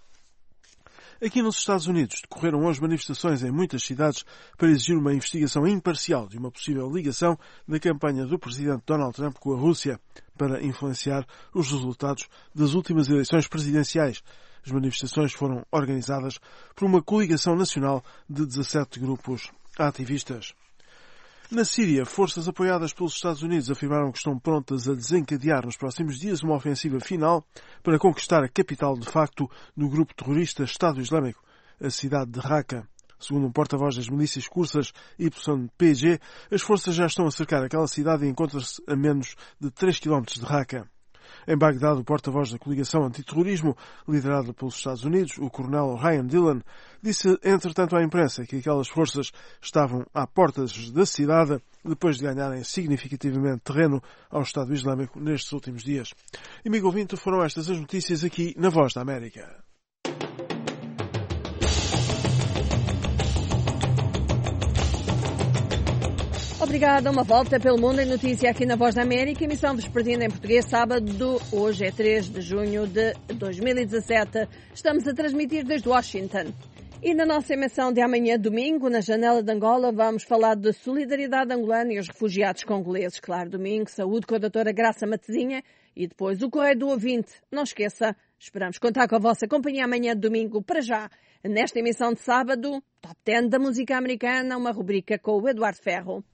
Aqui nos Estados Unidos decorreram hoje manifestações em muitas cidades para exigir uma investigação imparcial de uma possível ligação da campanha do presidente Donald Trump com a Rússia para influenciar os resultados das últimas eleições presidenciais. As manifestações foram organizadas por uma coligação nacional de 17 grupos ativistas. Na Síria, forças apoiadas pelos Estados Unidos afirmaram que estão prontas a desencadear nos próximos dias uma ofensiva final para conquistar a capital de facto do grupo terrorista Estado Islâmico, a cidade de Raqqa. Segundo um porta-voz das milícias cursas YPG, as forças já estão a cercar aquela cidade e encontram-se a menos de 3 km de Raqqa. Em Bagdade, o porta-voz da coligação antiterrorismo, liderada pelos Estados Unidos, o coronel Ryan Dillon, disse, entretanto, à imprensa que aquelas forças estavam à porta da cidade depois de ganharem significativamente terreno ao Estado Islâmico nestes últimos dias. Amigo ouvinte, foram estas as notícias aqui na Voz da América. Obrigada. Uma volta pelo mundo em notícia aqui na Voz da América, emissão vespertina em português, sábado, hoje é 3 de junho de 2017. Estamos a transmitir desde Washington. E na nossa emissão de amanhã, domingo, na Janela de Angola, vamos falar de solidariedade angolana e os refugiados congoleses. Claro, domingo, saúde com a doutora Graça Matezinha e depois o Correio do Ouvinte. Não esqueça, esperamos contar com a vossa companhia amanhã, domingo, para já. Nesta emissão de sábado, Top 10 da música americana, uma rubrica com o Eduardo Ferro.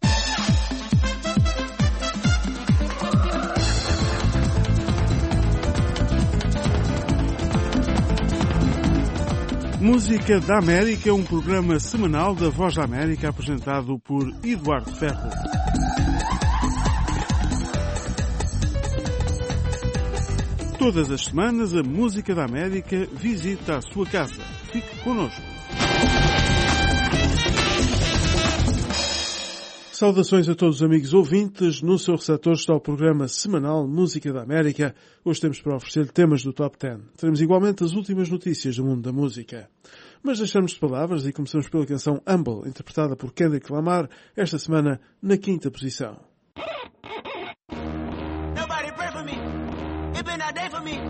Música da América, um programa semanal da Voz da América apresentado por Eduardo Ferro. Todas as semanas a Música da América visita a sua casa. Fique connosco. Saudações a todos os amigos ouvintes. No seu receptor está o programa semanal Música da América. Hoje temos para oferecer temas do Top 10. Teremos igualmente as últimas notícias do mundo da música. Mas deixamos de palavras e começamos pela canção Humble, interpretada por Kendrick Lamar, esta semana na 5ª posição. Nobody pray for me. It been a day for me.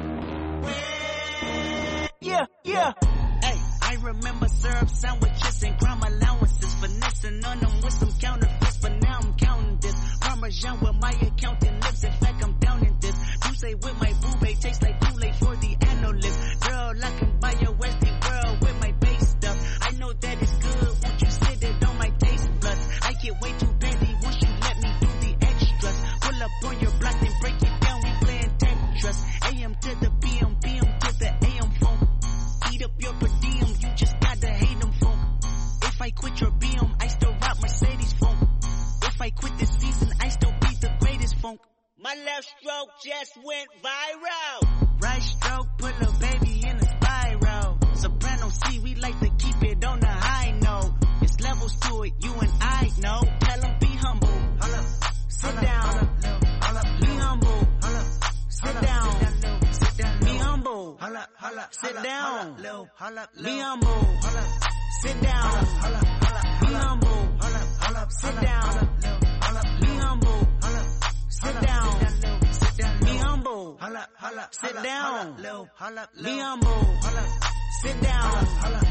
Yeah, yeah. Hey, I remember syrup sandwiches and crime allowances, finessing on them with some counterfeits, but now I'm counting this. Parmesan with my accountant lips, in fact I'm down in this. You say with my boo babe, tastes like Kool-Aid for the analyst. Girl, I can buy your Westie world with my base stuff. I know that it's good, won't you sit it on my taste buds? I get way too busy once you let me do the extras. Pull up on your block and break it down, we playing Tetris. AM to the PM, PM to the AM phone. Eat up your per diem, you just gotta hate them phone. If I quit your BM, I still rock Mercedes phone. If I quit this season, I still be the greatest funk. My left stroke just went viral. Right stroke put a baby in a spiral. Soprano C, we like to keep it on the high note. It's levels to it, you and I know. Tell them be humble. Sit down. Be humble. Sit down. Be humble. Sit down. Be humble. Sit down. Be humble. Sit down. Be humble. Sit down. Be humble. Sit down. Be humble. Sit down.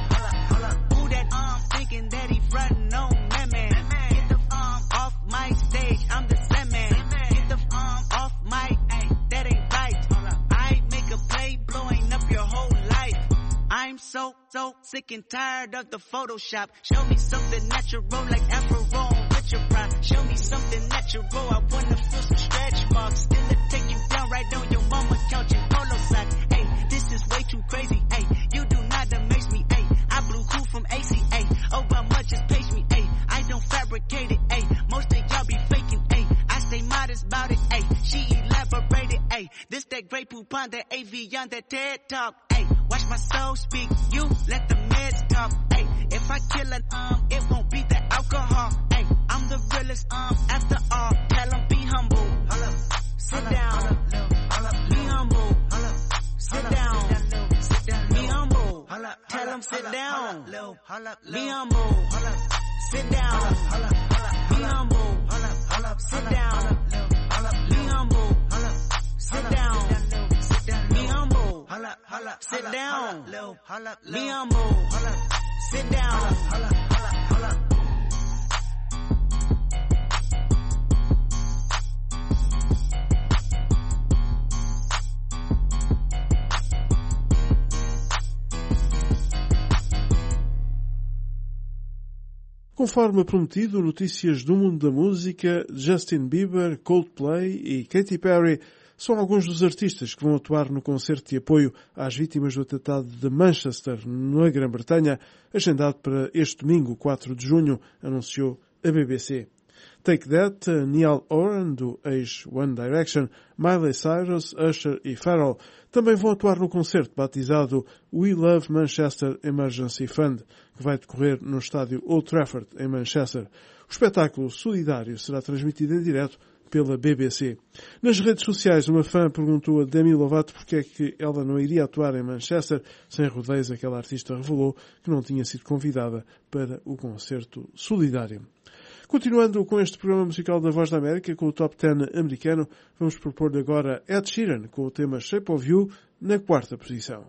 Who that thinking that he frontin' on that man? Get the off my stage, I'm the same man. Get the off my, that ain't right. I make a play blowing up your whole life. I'm so sick and tired of the Photoshop. Show me something natural like Afro with your pride. Show me something natural, I wanna feel some stretch marks. Still it take you down right on your mama couch in polo socks. Hey, this is way too crazy. Hey, you do not amaze me. Hey, I blew cool from ACA. Obama just page me. Hey, I don't fabricate it. Hey, most of y'all be faking. Hey, I stay modest about it. Hey, she elaborated. Hey, this that great poop on that AV on that TED talk. Hey, watch my soul speak. You let the meds talk. Hey, if I kill an it won't be the alcohol. Hey, I'm the realest after all. Tell them be humble. Sit down. Be humble. Sit down. Be humble. Tell them sit down. Be humble. Sit down. Be humble. Sit down. Be humble. Sit down. Be humble. Sit down. Be humble. Sit down. Conforme prometido, notícias do mundo da música, Justin Bieber, Coldplay e Katy Perry são alguns dos artistas que vão atuar no concerto de apoio às vítimas do atentado de Manchester, na Grã-Bretanha, agendado para este domingo, 4 de junho, anunciou a BBC. Take That, Niall Horan, do ex-One Direction, Miley Cyrus, Usher e Pharrell também vão atuar no concerto batizado We Love Manchester Emergency Fund, que vai decorrer no estádio Old Trafford, em Manchester. O espetáculo solidário será transmitido em direto pela BBC. Nas redes sociais, uma fã perguntou a Demi Lovato porque é que ela não iria atuar em Manchester. Sem rodeios, aquela artista revelou que não tinha sido convidada para o concerto solidário. Continuando com este programa musical da Voz da América, com o Top 10 americano, vamos propor agora Ed Sheeran com o tema Shape of You na 4ª posição.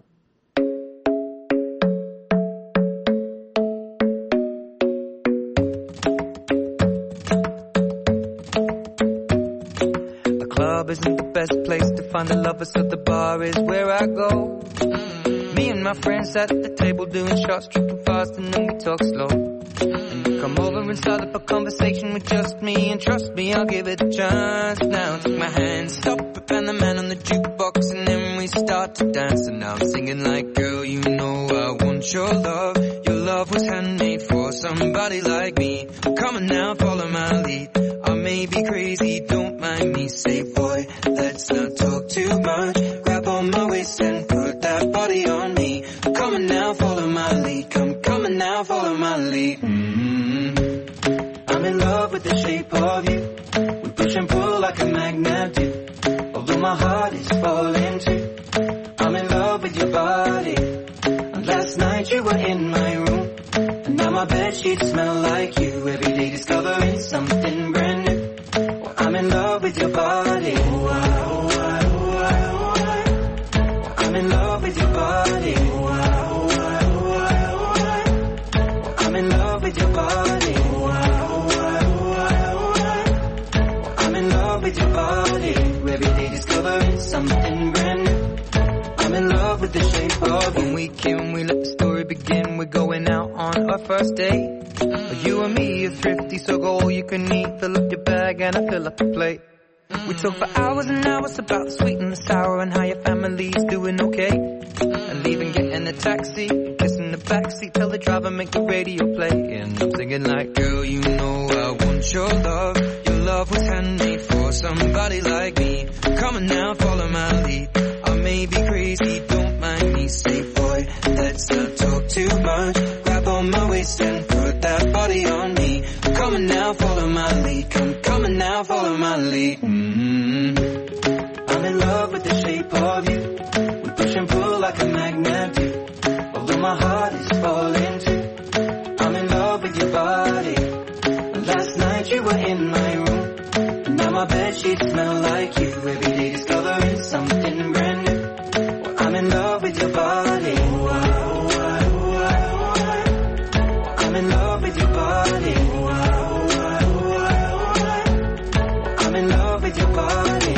A club isn't the best place to find a lover, so the bar is where I go. Me and my friends sat at the table doing shots, tripping fast, and then we talk slow. Come over and start up a conversation with just me, and trust me, I'll give it a chance. Now take my hand, stop it, and the man on the jukebox, and then we start to dance. And now I'm singing like, girl, you know I want your love. Your love was handmade for somebody like me. Come on now, follow my lead. I may be crazy, don't mind me. Say, boy, let's not talk too much. Grab on my waist and put that body on me. Come on now, follow my lead. Come on now, follow my lead. I'm in love with the shape of you. We push and pull like a magnet do. Although my heart is falling too. I'm in love with your body. And last night you were in my room. And now my bedsheets smell like you. Every day discovering something brand new. Well, I'm in love with your body. I'm in love with your body. I'm in love with your body. I'm in love with your body. Every day discovering something brand new. I'm in love with the shape of you. When we can, we let the story begin. We're going out on our first date. You and me are thrifty, so go all you can eat. Fill up your bag and I fill up the plate. We talk for hours and hours about the sweet and the sour and how your family's doing okay. And leaving, getting a taxi, kissing the backseat, tell the driver make the radio play. And I'm singing like, girl, you know I want your love. Your love was handmade for somebody like me. Come on now, follow my lead. I may be crazy, don't mind me. Say, boy, let's not talk too much. Grab on my waist and put that body on me. Come on now, follow my lead. Come on now, follow my lead. I'm in love with the shape of you. We push and pull like a magnet do. Although my heart is falling too. I'm in love with your body. And last night you were in my room. And now my bedsheets smell like you. Every day discovering something brand new. Well, I'm in love with your body. I'm in love with your body. I'm in love with your body.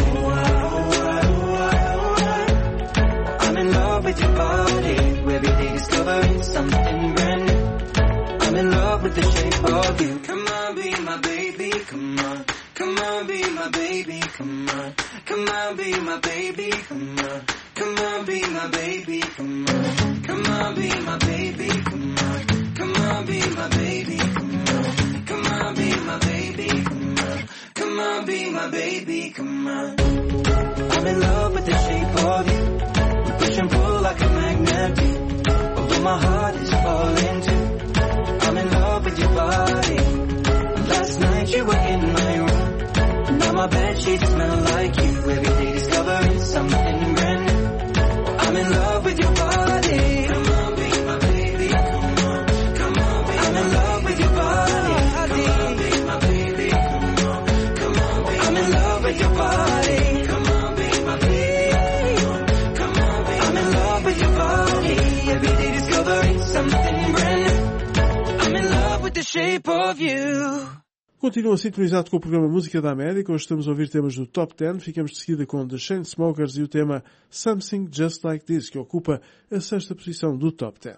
I'm in love with your body. Every day discovering something brand new. I'm in love with the shape of you. Come on, be my baby, come on. Come on, be my baby, come on. Come on, be my baby, come on. Come on, be my baby, come on. Come on, be my baby, come on. Come on, be my baby, come on. Come on, be my baby, come on. Come on, be my baby, come on. I'm in love with the shape of you. We push and pull like a magnet do. Although my heart is falling too. I'm in love with your body. And last night you were in my room. And now my bedsheets smell like you. Every day discovering something brand new. Well, I'm in love with your body. Come on, be my baby, come on. Come on, be I'm in love with your body. Come on, be my baby, come on. Come on, be I'm in love with your body. Come on, be my baby, come on. Come on, be I'm in love with your body. Every day discovering something brand new. I'm in love with the shape of you. Continua sintonizado com o programa Música da América. Hoje estamos a ouvir temas do Top 10. Ficamos de seguida com The Chainsmokers e o tema Something Just Like This, que ocupa a 6ª posição do Top 10.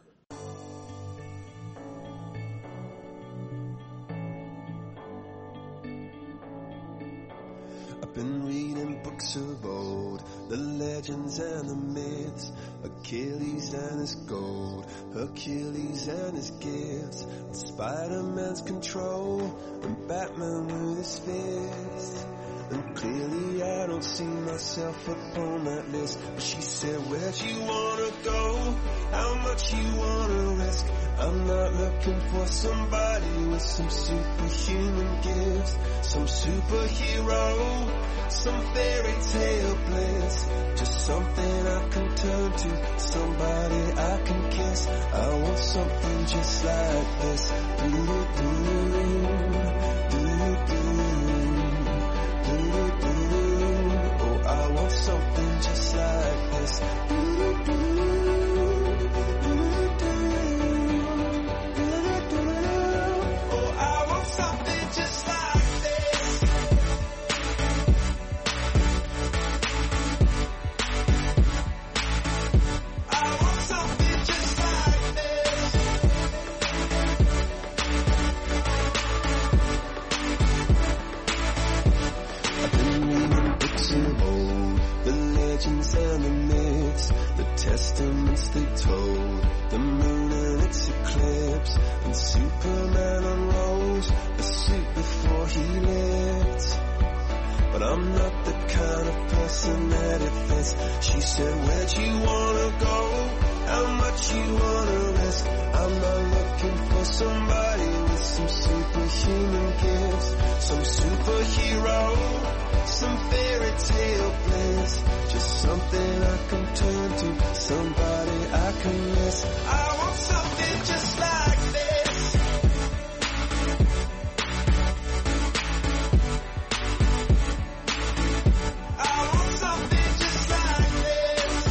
I've been reading books of old, the legends and the myths, Achilles and his gold, Hercules and his gifts, Spider-Man's control, and Batman with his fist. And clearly I don't see myself up on that list. But she said, where'd you wanna go? How much you wanna risk? I'm not looking for somebody with some superhuman gifts, some superhero, some fairy tale bliss. Just something I can turn to, somebody I can kiss. I want something just like this. Oh, I want something just like this. And the myths, the testaments they told, the moon and its eclipse, and Superman unrolls a suit before he lived. But I'm not the kind of person that it fits. She said, where'd you wanna go? How much you wanna risk? I'm not looking for somebody with some superhuman gifts, some superhero, some fairy tale bliss. Just something I can turn to, somebody I can miss. I want something just like this. I want something just like this.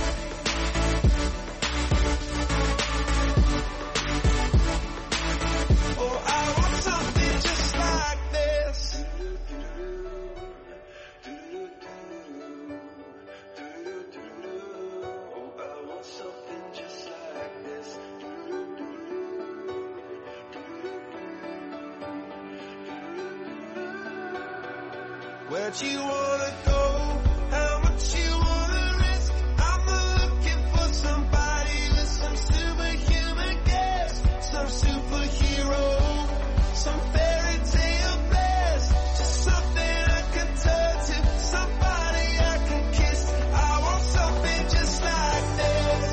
Oh, I want something just like this. Where'd you wanna go? How much you wanna risk? I'm looking for somebody with some superhuman gifts, some superhero, some fairy tale bliss. Just something I can turn to, somebody I can kiss. I want something just like this.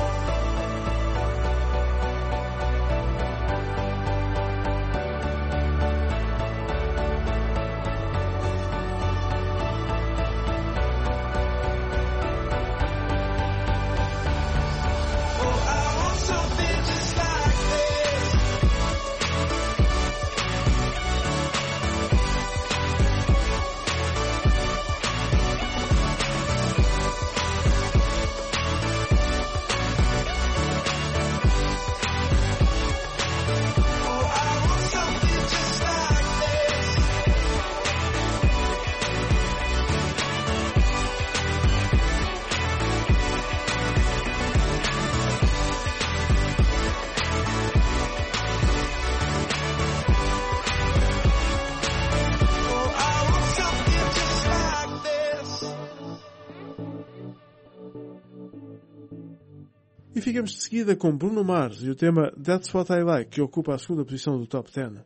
E ficamos de seguida com Bruno Mars e o tema That's What I Like, que ocupa a segunda posição do Top 10.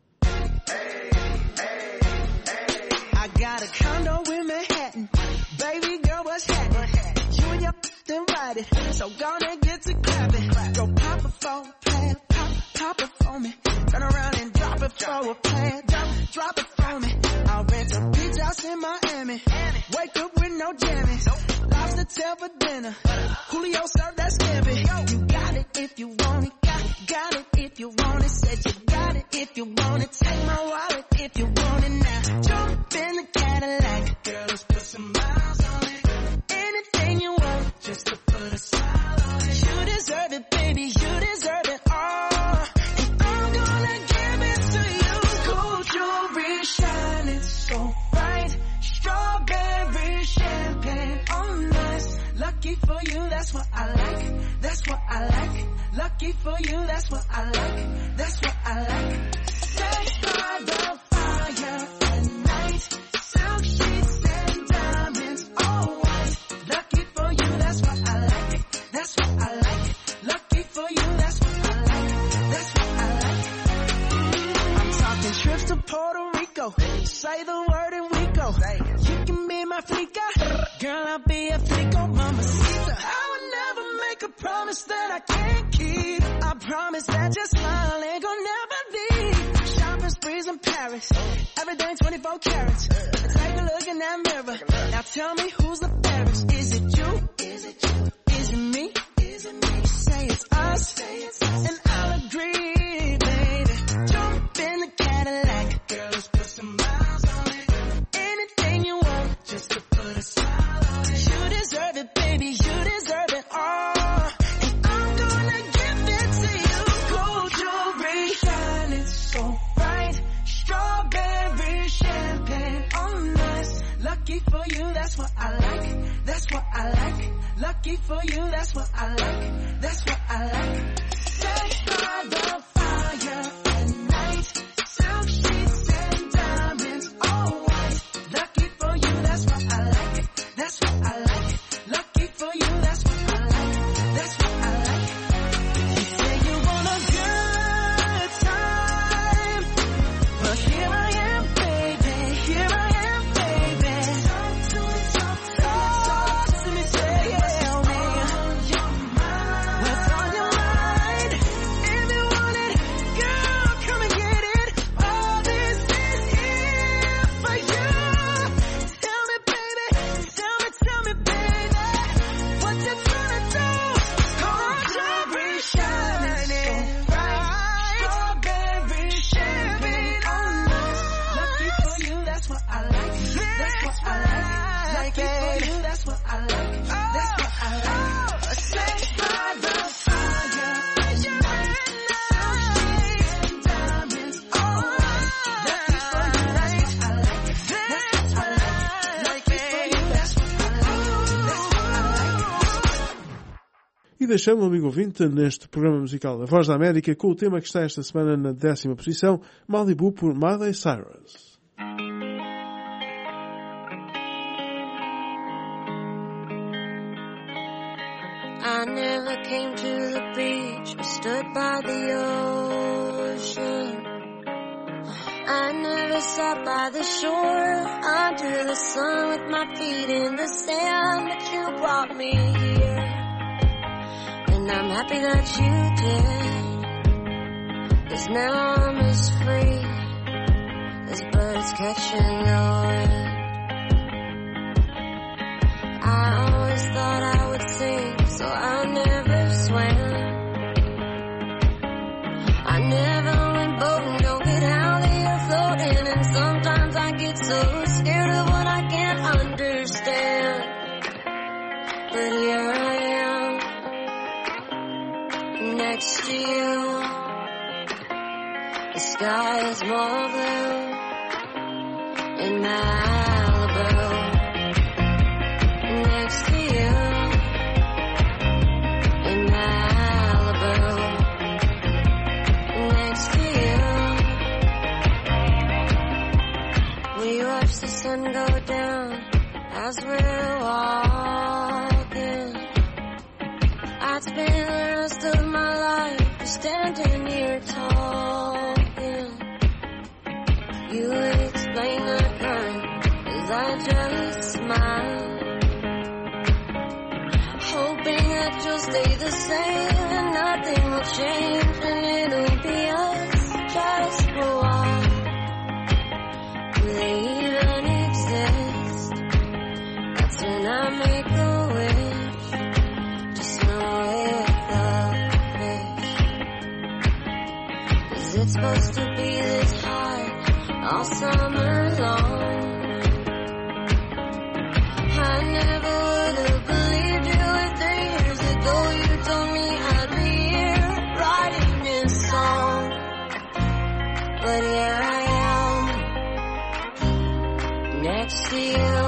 I got a condo in Manhattan. Baby girl, what's happening? You and your then ride it. So gonna get to clapping. Go pop it for a plan. Pop it for me. Turn around and drop it for a plan. Drop it for me. I'll rent a beach house in Miami. Wake up with no jammies. Lobster tail for dinner. Julio served that scampi. You got it if you want it. Got it if you want it. Said you got it if you want it. Take my wallet if you want it now. Jump in the Cadillac. Girl, let's put some miles on it. Anything you want, just to put a smile on it. You deserve it, baby. You deserve it all. And I'm gonna give it to you. Gold jewelry shining so bright. Strawberry champagne on us. Lucky for you, that's what I like. That's what I like. Lucky for you, that's what I like. That's what I like. Set by the fire at night. Silk sheets and diamonds, all white. Lucky for you, that's what I like. That's what I like. Lucky for you, that's what I like. That's what I like. I'm talking trips to Puerto Rico. Rico. Say the word and we go. You can be my flica. Girl, I'll be a flico, mamacita. I would never make a promise that I can't keep. I promise that your smile ain't gonna never leave. Shopping sprees in Paris. Everything 24 carats. Take a look in that mirror. Now tell me who's the fairest. Is it you? Is it you? Is it me? Is it me? Say it's us. And I'll agree, baby. Jump in the Cadillac. Girl, let's put some miles on it. Anything you want, just to put a smile on it. You deserve it, baby. You deserve it all. And I'm gonna give it to you. Gold jewelry, shining so bright. Strawberry champagne on us. Lucky for you, that's what I like. That's what I like. Lucky for you, that's what I like. That's what I like. Set by the fire at night. Silk sheets and diamonds, all white. Lucky for you, that's what I like. That's what I like. Lucky for you, that's what I like. That's what I like. You say you want a good time, but here I am, baby. Here I am, baby. Talk to me, talk to me, tell me what's on your mind. What's on your mind? If you want it, girl, come and get it. All this is here for you. Tell me, baby, tell me, baby, what you tryna do? Gold jewelry shining so bright. Strawberry champagne on us. Lucky for you, that's what I like. That's what I like. Lucky for you, that's what I like. That's what I like. Set by the fire at night. Silk sheets and diamonds all white. Lucky for you, that's what I like. That's what I like. Lucky for you, that's what I like. That's what I like. E deixamos, amigo ouvinte, neste programa musical da Voz da América com o tema que está esta semana na 10ª posição, Malibu por Miley Cyrus. I never came to the beach or stood by the ocean. I never sat by the shore under the sun with my feet in the sand, but you brought me here. And I'm happy that you did, 'cause now I'm as free as birds catching the wind. I always thought I would sing, so I never swam. I never went boating, don't get how they are floating. And sometimes I get so scared of what I can't understand. But here I am, next to you. The sky is more blue in Malibu. Next to you in Malibu. Next to you. We watch the sun go down as we're walking. I'd spend the rest of my life just standing here talking. You explain the crime as I just smile, hoping that you'll stay the same and nothing will change, and it'll be us just for a while. Do they even exist? That's when I make a wish, just swim with the fish. 'Cause it's supposed to be this high all summer long. I never would have believed you if 3 years ago you told me I'd be here writing this song. But here I am, next to you.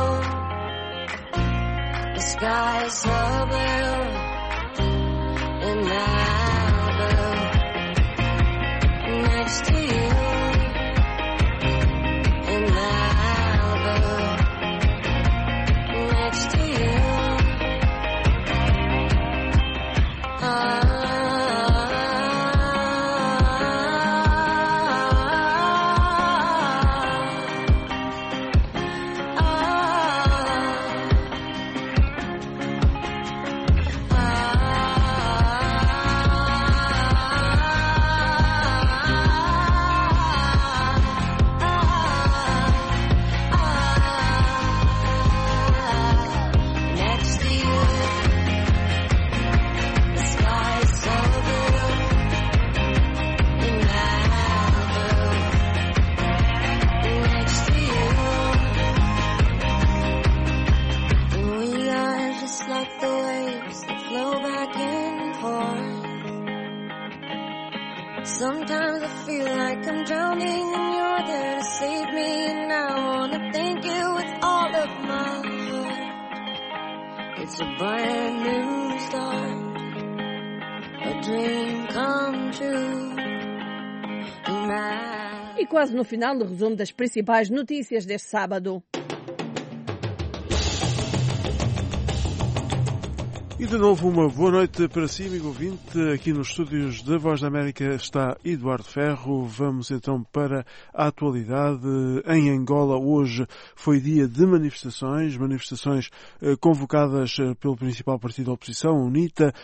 The sky is so blue in Malibu. Next to you in Malibu. Next to you. leave me and I wanna thank you with all of my heart. It's a brand new start, a dream come true tonight. E quase no final, o resumo das principais notícias deste sábado. E de novo uma boa noite para si, amigo ouvinte. Aqui nos estúdios da Voz da América está Eduardo Ferro. Vamos então para a atualidade. Em Angola hoje foi dia de manifestações convocadas pelo principal partido da oposição, UNITA,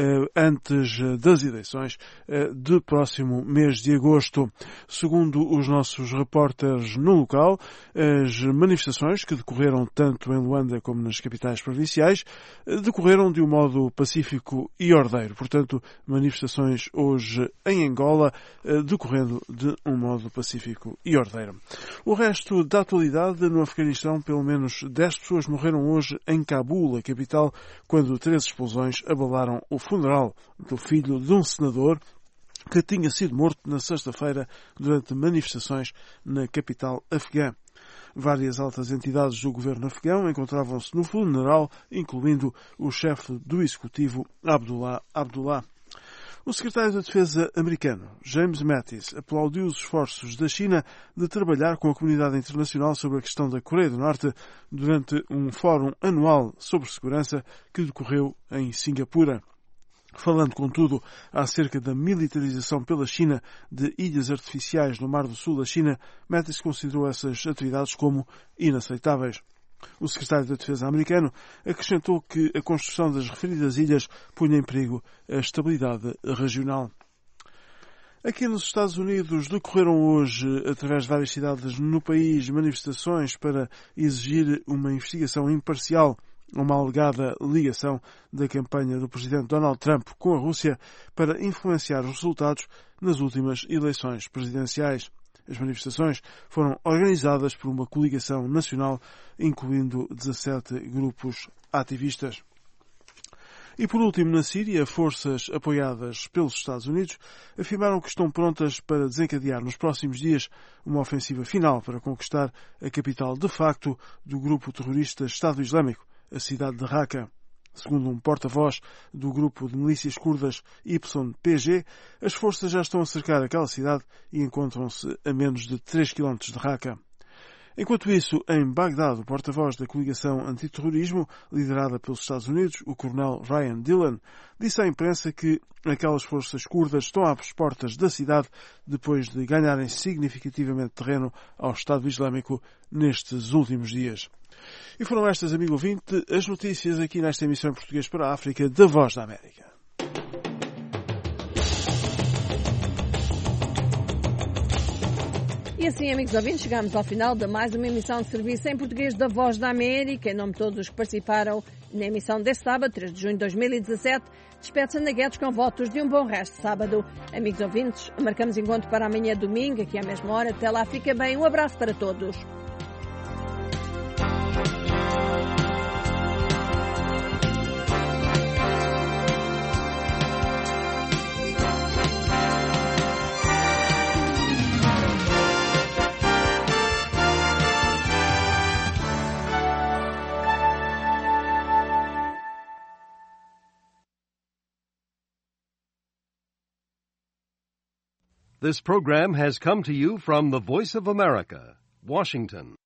antes das eleições do próximo mês de agosto. Segundo os nossos repórteres no local, as manifestações que decorreram tanto em Luanda como nas capitais provinciais decorreram de um modo pacífico e ordeiro. Portanto, manifestações hoje em Angola decorrendo de um modo pacífico e ordeiro. O resto da atualidade no Afeganistão, pelo menos 10 pessoas morreram hoje em Cabul, a capital, quando 3 explosões abalaram o funeral do filho de um senador que tinha sido morto na sexta-feira durante manifestações na capital afegã. Várias altas entidades do governo afegão encontravam-se no funeral, incluindo o chefe do executivo, Abdullah. O secretário da Defesa americano, James Mattis, aplaudiu os esforços da China de trabalhar com a comunidade internacional sobre a questão da Coreia do Norte durante um fórum anual sobre segurança que decorreu em Singapura. Falando, contudo, acerca da militarização pela China de ilhas artificiais no Mar do Sul da China, Mattis considerou essas atividades como inaceitáveis. O secretário da Defesa americano acrescentou que a construção das referidas ilhas punha em perigo a estabilidade regional. Aqui nos Estados Unidos decorreram hoje, através de várias cidades no país, manifestações para exigir uma investigação imparcial uma alegada ligação da campanha do presidente Donald Trump com a Rússia para influenciar os resultados nas últimas eleições presidenciais. As manifestações foram organizadas por uma coligação nacional, incluindo 17 grupos ativistas. E por último, na Síria, forças apoiadas pelos Estados Unidos afirmaram que estão prontas para desencadear nos próximos dias uma ofensiva final para conquistar a capital de facto do grupo terrorista Estado Islâmico, a cidade de Raqqa. Segundo um porta-voz do grupo de milícias curdas YPG, as forças já estão a cercar aquela cidade e encontram-se a menos de 3 km de Raqqa. Enquanto isso, em Bagdade, o porta-voz da coligação antiterrorismo, liderada pelos Estados Unidos, o coronel Ryan Dillon, disse à imprensa que aquelas forças curdas estão às portas da cidade depois de ganharem significativamente terreno ao Estado Islâmico nestes últimos dias. E foram estas, amigo ouvinte, as notícias aqui nesta emissão em português para a África da Voz da América. E assim, amigos ouvintes, chegamos ao final de mais uma emissão de serviço em português da Voz da América. Em nome de todos os que participaram na emissão deste sábado, 3 de junho de 2017, despede-se Ana Guedes com votos de um bom resto de sábado. Amigos ouvintes, marcamos encontro para amanhã domingo, aqui à mesma hora. Até lá, fica bem. Um abraço para todos. This program has come to you from the Voice of America, Washington.